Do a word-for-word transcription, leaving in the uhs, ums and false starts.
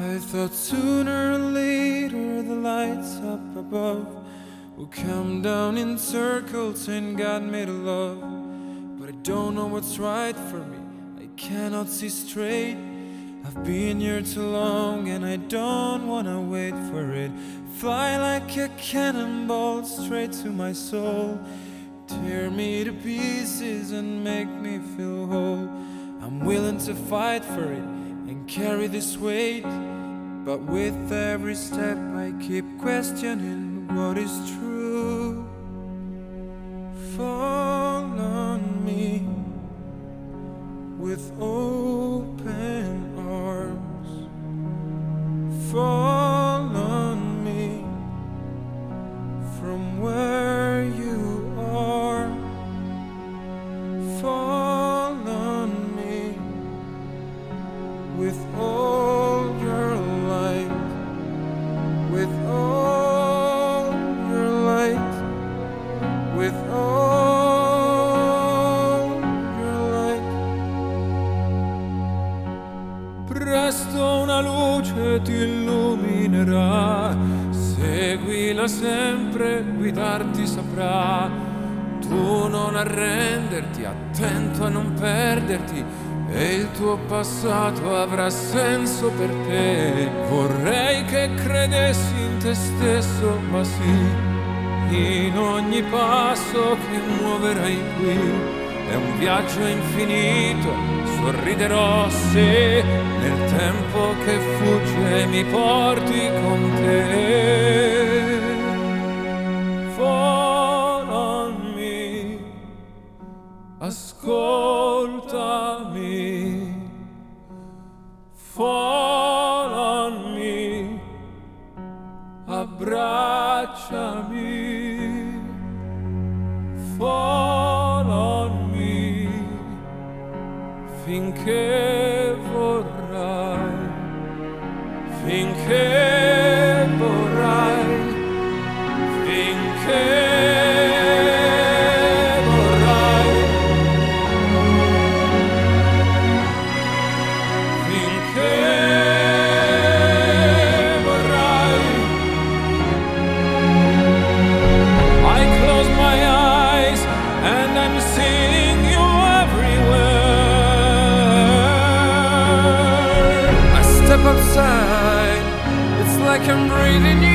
I thought sooner or later the lights up above will come down in circles and guide me to love. But I don't know what's right for me, I cannot see straight. I've been here too long and I don't wanna wait for it. Fly like a cannonball straight to my soul. Tear me to pieces and make me feel whole. I'm willing to fight for it and carry this weight, but with every step I keep questioning what is true. Fall on me with open arms. Fall on me from where you are. Fall on me with all your light, with all your light, with all your light. Presto una luce ti illuminerà, seguila sempre, guidarti saprà. Tu non arrenderti, attento a non perderti, e il tuo passato avrà senso per te. Vorrei che credessi in te stesso, ma sì, in ogni passo che muoverai qui è un viaggio infinito. Sorriderò se nel tempo che fugge mi porti con te. Fall on me, ascoltami. Fall on me, abbracciami. Fall on me, finché vorrai, finché vorrai, finché vorrai, finché vorrai. I close my eyes and I'm seeing you everywhere. I step outside, it's like I'm breathing you